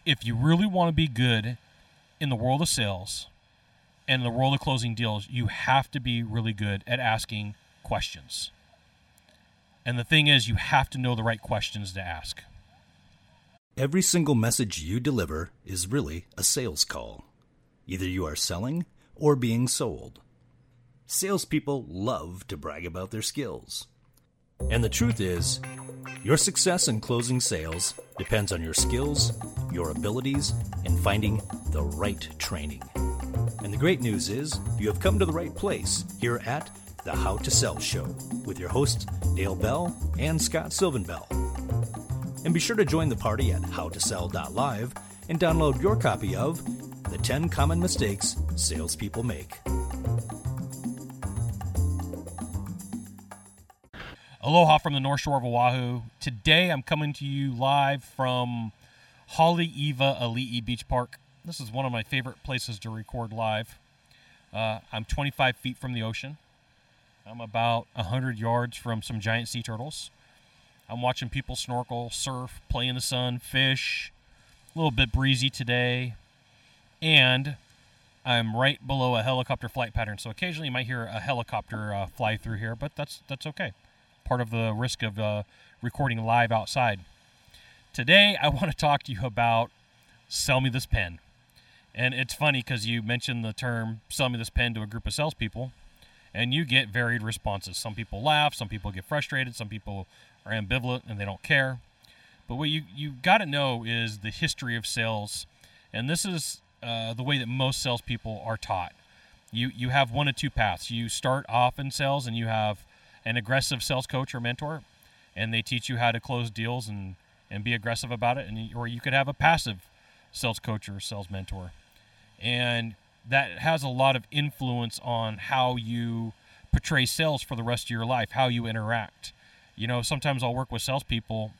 if you really want to be good in the world of sales and the world of closing deals, you have to be really good at asking questions. And the thing is, you have to know the right questions to ask. Every single message you deliver is really a sales call. Either you are selling or being sold. Salespeople love to brag about their skills. And the truth is, your success in closing sales depends on your skills, your abilities, and finding the right training. And the great news is, you have come to the right place here at the How to Sell Show with your hosts Dale Bell and Scott Silvenbell. And be sure to join the party at howtosell.live and download your copy of The 10 Common Mistakes Salespeople Make. Aloha from the North Shore of Oahu. Today I'm coming to you live from Haleiwa Ali'i Beach Park. This is one of my favorite places to record live. I'm 25 feet from the ocean. I'm about 100 yards from some giant sea turtles. I'm watching people snorkel, surf, play in the sun, fish. A little bit breezy today. And I'm right below a helicopter flight pattern. So occasionally you might hear a helicopter fly through here, but that's okay. Part of the risk of recording live outside. Today, I want to talk to you about sell me this pen. And it's funny because you mentioned the term sell me this pen to a group of salespeople, and you get varied responses. Some people laugh, some people get frustrated, some people are ambivalent and they don't care. But what you got to know is the history of sales, and this is the way that most salespeople are taught. You have one of two paths. You start off in sales and you have an aggressive sales coach or mentor, and they teach you how to close deals and be aggressive about it. Or you could have a passive sales coach or sales mentor. And that has a lot of influence on how you portray sales for the rest of your life, how you interact. You know, sometimes I'll work with salespeople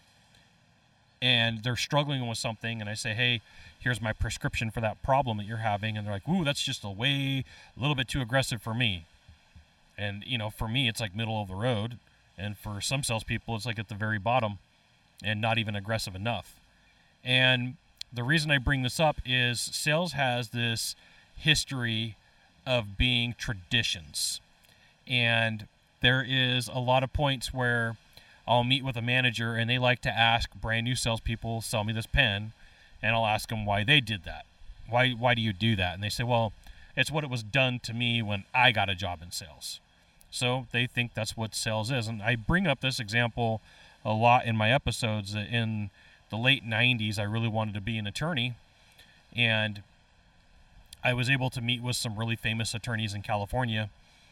and they're struggling with something, and I say, hey, here's my prescription for that problem that you're having. And they're like, ooh, that's just a little bit too aggressive for me. And, you know, for me, it's like middle of the road. And for some salespeople, it's like at the very bottom and not even aggressive enough. And the reason I bring this up is sales has this history of being traditions. And there is a lot of points where I'll meet with a manager and they like to ask brand new salespeople, sell me this pen. And I'll ask them why they did that. Why do you do that? And they say, well, it's what it was done to me when I got a job in sales. So they think that's what sales is. And I bring up this example a lot in my episodes. In the late 90s, I really wanted to be an attorney. And I was able to meet with some really famous attorneys in California.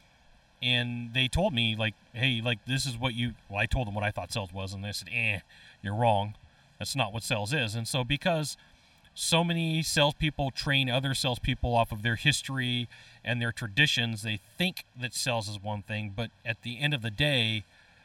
And they told me, like, hey, like, this is what I told them what I thought sales was. And they said, you're wrong. That's not what sales is. And so because so many salespeople train other salespeople off of their history and their traditions, they think that sales is one thing, but at the end of the day,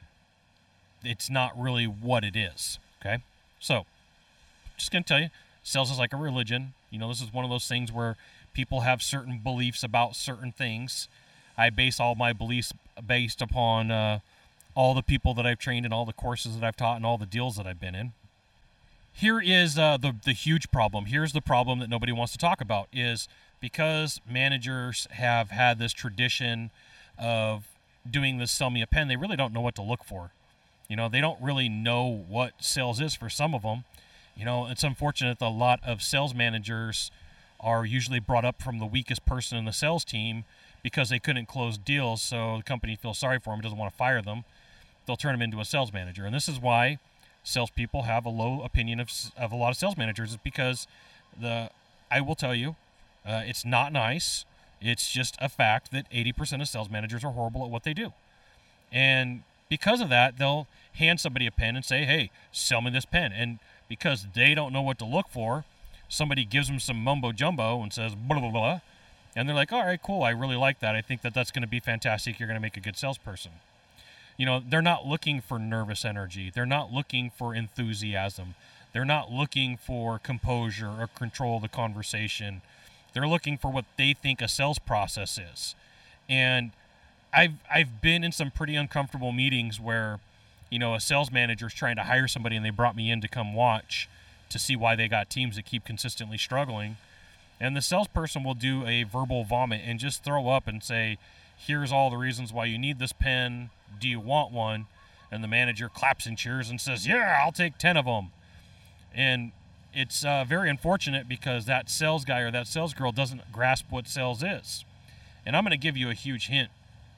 it's not really what it is, okay? So, just going to tell you, sales is like a religion. You know, this is one of those things where people have certain beliefs about certain things. I base all my beliefs based upon all the people that I've trained and all the courses that I've taught and all the deals that I've been in. Here is the huge problem. Here's the problem that nobody wants to talk about is because managers have had this tradition of doing this sell me a pen, they really don't know what to look for. You know, they don't really know what sales is for some of them. You know, it's unfortunate that a lot of sales managers are usually brought up from the weakest person in the sales team because they couldn't close deals, so the company feels sorry for them, doesn't want to fire them. They'll turn them into a sales manager. And this is why salespeople have a low opinion of a lot of sales managers, is because I will tell you, it's not nice. It's just a fact that 80% of sales managers are horrible at what they do. And because of that, they'll hand somebody a pen and say, hey, sell me this pen. And because they don't know what to look for, somebody gives them some mumbo jumbo and says, blah, blah, blah. And they're like, all right, cool. I really like that. I think that that's going to be fantastic. You're going to make a good salesperson. You know, they're not looking for nervous energy. They're not looking for enthusiasm. They're not looking for composure or control of the conversation. They're looking for what they think a sales process is. And I've been in some pretty uncomfortable meetings where, you know, a sales manager is trying to hire somebody and they brought me in to come watch to see why they got teams that keep consistently struggling. And the salesperson will do a verbal vomit and just throw up and say, here's all the reasons why you need this pen. Do you want one? And the manager claps and cheers and says, yeah, I'll take 10 of them. And it's very unfortunate because that sales guy or that sales girl doesn't grasp what sales is. And I'm going to give you a huge hint.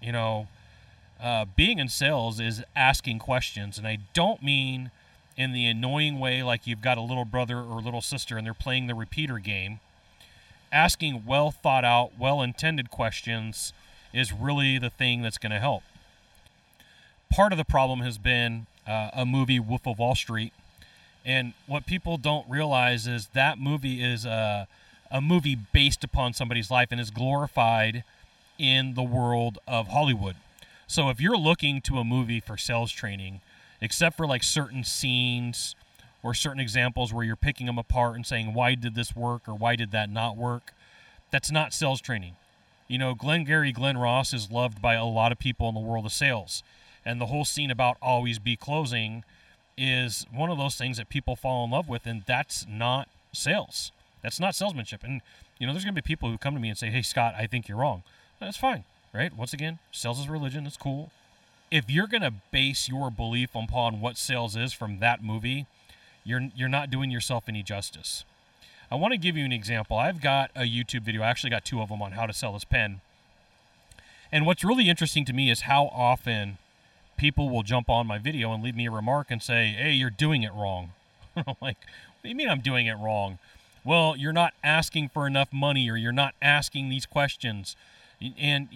Being in sales is asking questions. And I don't mean in the annoying way like you've got a little brother or little sister and they're playing the repeater game. Asking well thought out, well intended questions is really the thing that's going to help. Part of the problem has been a movie, Wolf of Wall Street. And what people don't realize is that movie is a movie based upon somebody's life and is glorified in the world of Hollywood. So if you're looking to a movie for sales training, except for like certain scenes or certain examples where you're picking them apart and saying, why did this work or why did that not work? That's not sales training. Glenn Ross is loved by a lot of people in the world of sales. And the whole scene about always be closing is one of those things that people fall in love with, and that's not sales. That's not salesmanship. And, there's going to be people who come to me and say, hey, Scott, I think you're wrong. That's fine, right? Once again, sales is religion. It's cool. If you're going to base your belief upon what sales is from that movie, you're not doing yourself any justice. I want to give you an example. I've got a YouTube video. I actually got 2 of them on how to sell this pen. And what's really interesting to me is how often people will jump on my video and leave me a remark and say, hey, you're doing it wrong. I'm like, what do you mean I'm doing it wrong? Well, you're not asking for enough money or you're not asking these questions. And,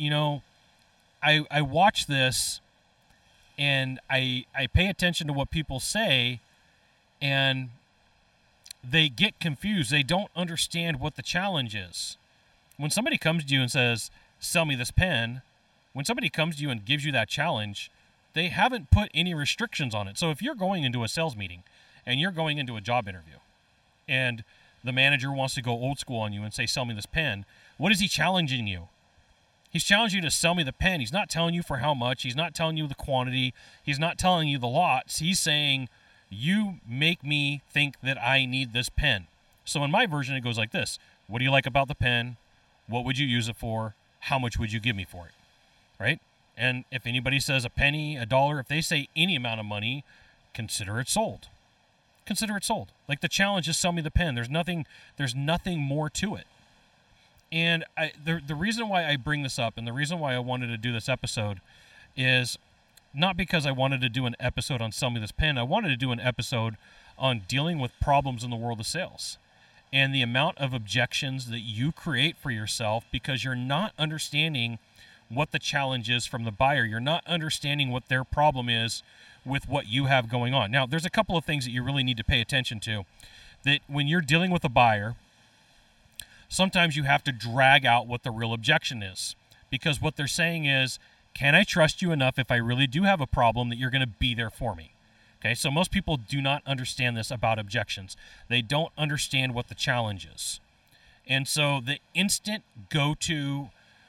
I watch this and I pay attention to what people say and they get confused. They don't understand what the challenge is. When somebody comes to you and says, sell me this pen, when somebody comes to you and gives you that challenge, they haven't put any restrictions on it. So if you're going into a sales meeting and you're going into a job interview and the manager wants to go old school on you and say, sell me this pen, what is he challenging you? He's challenging you to sell me the pen. He's not telling you for how much. He's not telling you the quantity. He's not telling you the lots. He's saying, you make me think that I need this pen. So in my version, it goes like this. What do you like about the pen? What would you use it for? How much would you give me for it? Right? And if anybody says a penny, $1, if they say any amount of money, consider it sold. Consider it sold. Like the challenge is sell me the pen. There's nothing more to it. And the reason why I bring this up and the reason why I wanted to do this episode is not because I wanted to do an episode on sell me this pen. I wanted to do an episode on dealing with problems in the world of sales and the amount of objections that you create for yourself because you're not understanding what the challenge is from the buyer. You're not understanding what their problem is with what you have going on. Now, there's a couple of things that you really need to pay attention to. That when you're dealing with a buyer, sometimes you have to drag out what the real objection is. Because what they're saying is, can I trust you enough if I really do have a problem that you're going to be there for me? Okay, so most people do not understand this about objections. They don't understand what the challenge is. And so the instant go-to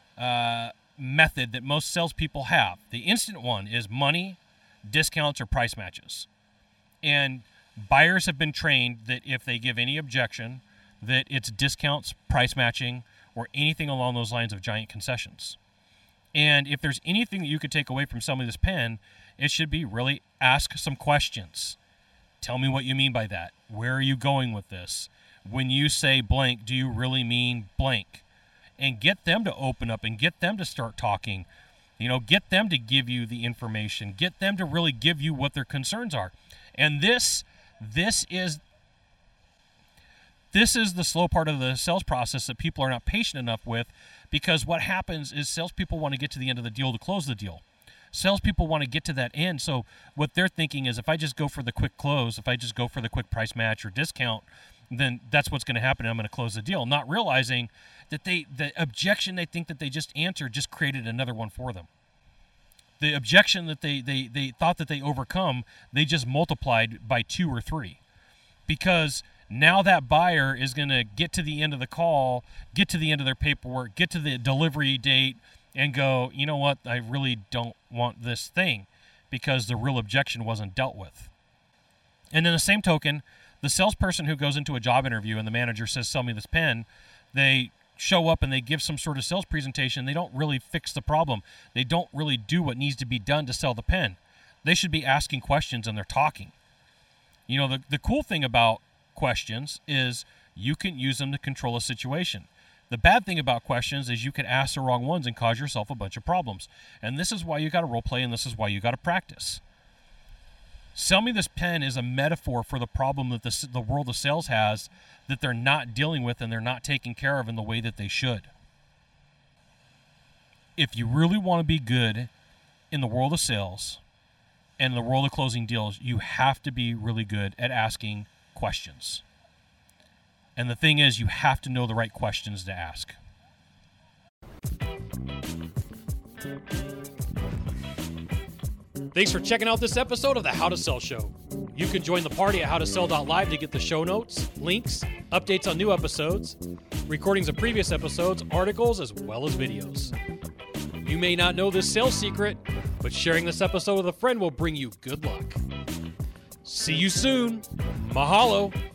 method that most salespeople have, the instant one is money, discounts, or price matches. And buyers have been trained that if they give any objection, that it's discounts, price matching, or anything along those lines of giant concessions. And if there's anything that you could take away from selling me this pen, it should be really ask some questions. Tell me what you mean by that. Where are you going with this? When you say blank, do you really mean blank? And get them to open up and get them to start talking. Get them to give you the information. Get them to really give you what their concerns are. And this is the slow part of the sales process that people are not patient enough with, because what happens is salespeople want to get to the end of the deal to close the deal. Salespeople want to get to that end. So what they're thinking is, if I just go for the quick close, if I just go for the quick price match or discount, then that's what's going to happen. I'm going to close the deal, not realizing that the objection they think that they just answered just created another one for them. The objection that they thought that they overcome, they just multiplied by 2 or 3, because now that buyer is going to get to the end of the call, get to the end of their paperwork, get to the delivery date, and go, you know what, I really don't want this thing, because the real objection wasn't dealt with. And in the same token, The salesperson who goes into a job interview and the manager says, sell me this pen, they show up and they give some sort of sales presentation. They don't really fix the problem. They don't really do what needs to be done to sell the pen. They should be asking questions and they're talking. You know, the cool thing about questions is you can use them to control a situation. The bad thing about questions is you can ask the wrong ones and cause yourself a bunch of problems. And this is why you got to role play, and this is why you got to practice. Sell me this pen is a metaphor for the problem that the world of sales has that they're not dealing with and they're not taking care of in the way that they should. If you really want to be good in the world of sales and the world of closing deals, you have to be really good at asking questions. And the thing is, you have to know the right questions to ask. Thanks for checking out this episode of the How to Sell Show. You can join the party at howtosell.live to get the show notes, links, updates on new episodes, recordings of previous episodes, articles, as well as videos. You may not know this sales secret, but sharing this episode with a friend will bring you good luck. See you soon. Mahalo.